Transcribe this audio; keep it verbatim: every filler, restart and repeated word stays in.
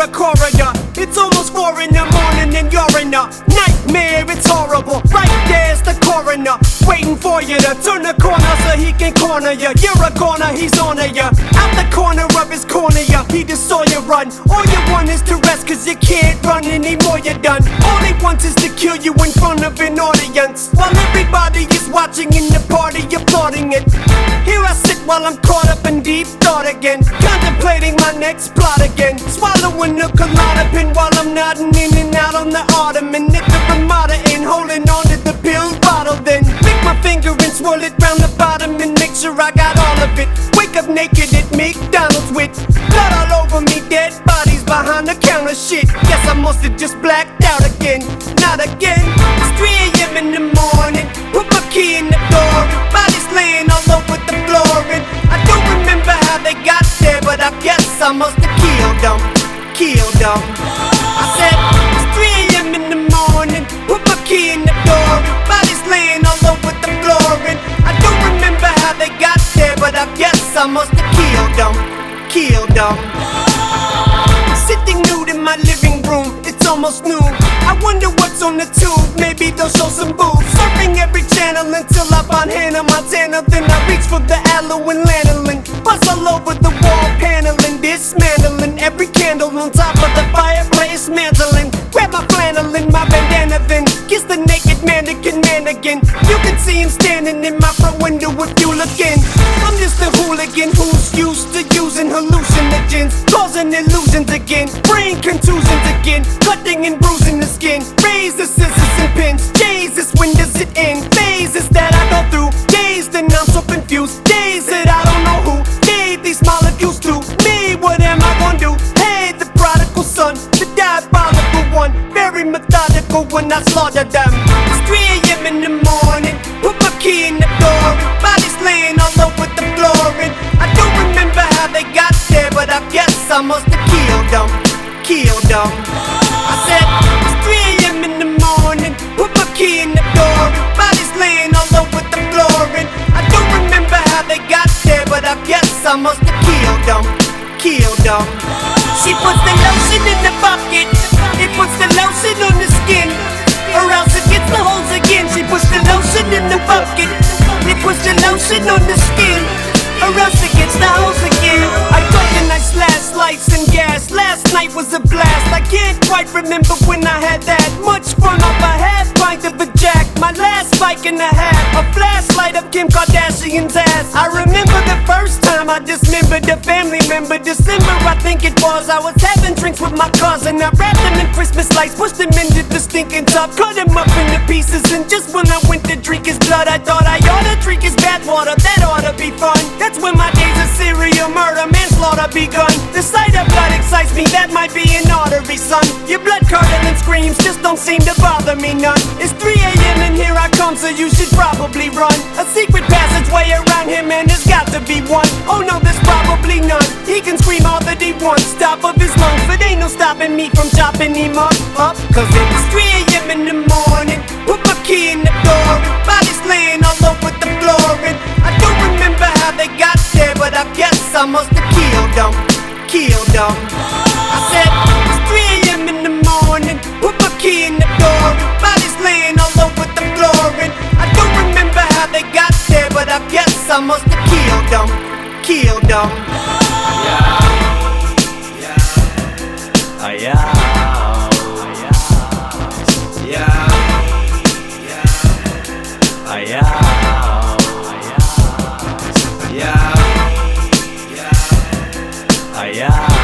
a corridor. It's almost four in the morning and you're in a nightmare, it's horrible. Right there's the coroner, waiting for you to turn the corner so he can corner you. You're a corner, he's on to you. Out the corner of his corner, ya, he just saw you run. All you want is to rest cause you can't run anymore, you're done. All he wants is to kill you in front of an audience, while everybody is watching in the party applauding it. Here I sit while I'm caught up in deep thought again, contemplating my next plot again. Swallowing a Klonopin while I'm nodding in and out on the ottoman at the Ramada Inn, holding on to the pill bottle. Then pick my finger and swirl it round the bottom and make sure I got all of it. Wake up naked at McDonald's with blood all over me, dead bodies behind the counter. Shit, guess I must have just blacked out again. Not again. It's three A M in the morning, put my key in the door and bodies laying all over the floor. And I don't remember how they got there, but I guess I must have killed them, killed them. I said, it's three A M in the morning, put my key in the door and bodies laying all over the floor. And I don't remember how they got there, but I guess I must have killed them, killed them. Sitting nude in my living room, it's almost noon. I wonder what's on the tube, maybe they'll show some boobs. Surfing every channel until I find Hannah Montana. Then I reach for the aloe and lanolin, buzz all over the wall paneling, dismantling every candle on top of the fireplace, mantling. Grab my flannel and my bandana, then kiss the naked mannequin man again. You can see him standing in my front window if you look in. I'm just a hooligan who's used to using hallucinogens, causing illusions again, brain contusions again, cutting and bruising the skin. Razor, scissors and pins, Jesus, when does it end? Phases that I go through, days that I'm so confused, days that I don't know who gave these molecules to me. What am I gonna do? Hey, the prodigal son, the diabolical one, very methodical when I slaughter them. It's three A M in the morning, put my key in the door and bodies laying all over the floor. And I don't remember how they got there, but I guess I must have killed them, killed them. I said, it's three A M in the morning, put my key in the door and bodies laying all over the floor. And I don't remember how they got there, but I guess I must have killed them, killed them. She puts the lotion in the bucket, it puts the lotion on the skin, or else it gets the holes again. She puts the lotion in the bucket, it puts the lotion on the skin, or else it gets the holes again. I cut and I slash, slice and gas. Last night was a blast. I can't quite remember when I had that much fun off a half pint of a jack. My last bike and a half, a flashlight of Kim Kardashian's ass. I remember the first time I dismembered a family member. December, I think it was. I was having drinks with my cousin. I wrapped them in Christmas lights, pushed them into the stinking tub, cut him up into pieces. And just when I went to drink his blood, I thought I ought to drink his bathwater. That ought to be fun. That's when my days of serial murder, manslaughter begun. The sight of blood excites me, that might be an artery, son. Your blood curdling screams just don't seem to bother me none. It's three A M and here I come, so you should probably run. A secret passageway around him and there's got to be one. Oh no, there's probably none. He can scream all that he wants, top of his lungs, but ain't no stopping me from chopping him up, up. Cause it's three A M in the morning, put my key in the door and bodies laying all over the floor. And I don't remember how they got there, but I guess I must have killed them, killed them. I said, it's three A M in the morning, put my key in the door and bodies laying all over the floor. And I don't remember how they got there, but I guess I must have killed them, killed them. Yeah, yeah, yeah, yeah, yeah, yeah, yeah.